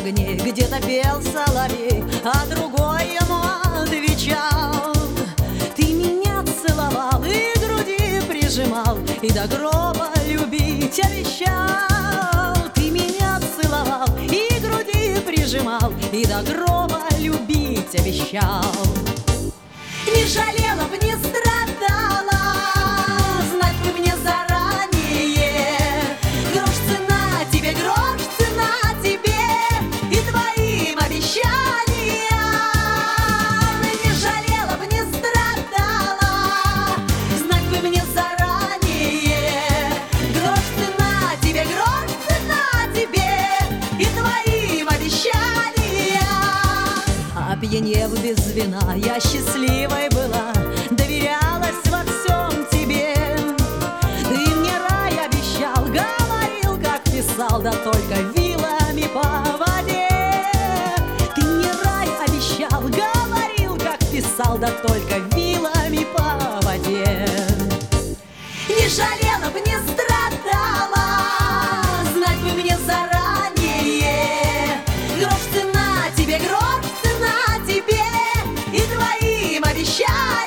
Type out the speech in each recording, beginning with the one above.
огней где-то пел соловей, а другой ему отвечал: ты меня целовал и груди прижимал, и до гроба любить обещал. Ты меня целовал и груди прижимал, и до гроба любить обещал. Не жалела б, не страдала, знать бы мне заранее. Грош цена тебе, грош цена тебе и твоим обещаниям. Не жалела б, не страдала, знать бы мне заранее. Грош цена тебе, грош цена тебе и твоим обещаниям. Опьянев без вина, я счастливой была, доверялась во всем тебе. Ты мне рай обещал, говорил, как писал, да только вилами по воде. Ты мне рай обещал, говорил, как писал, да только вилами по воде. Не жалела б, не страдала, знать бы мне заранее. Грош цена тебе, грош цена тебе и твоим обещаниям.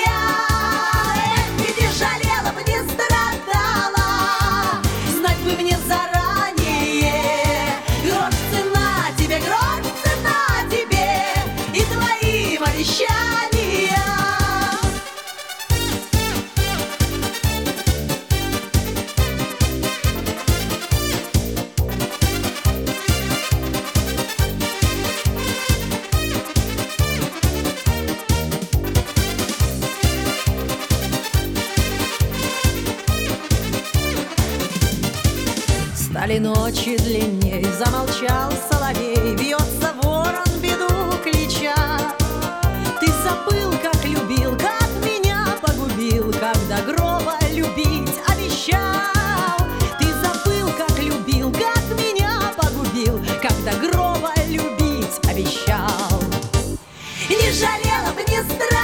Не жалела б, не страдала, знать бы мне заранее. Грош цена тебе, грош цена тебе и твоим обещаниям. Стали ночи длинней, замолчал соловей, бьется ворон, беду клича. Ты забыл, как любил, как меня погубил, когда гроба любить обещал. Ты забыл, как любил, как меня погубил, когда гроба любить обещал. Не жалела б, не страдала,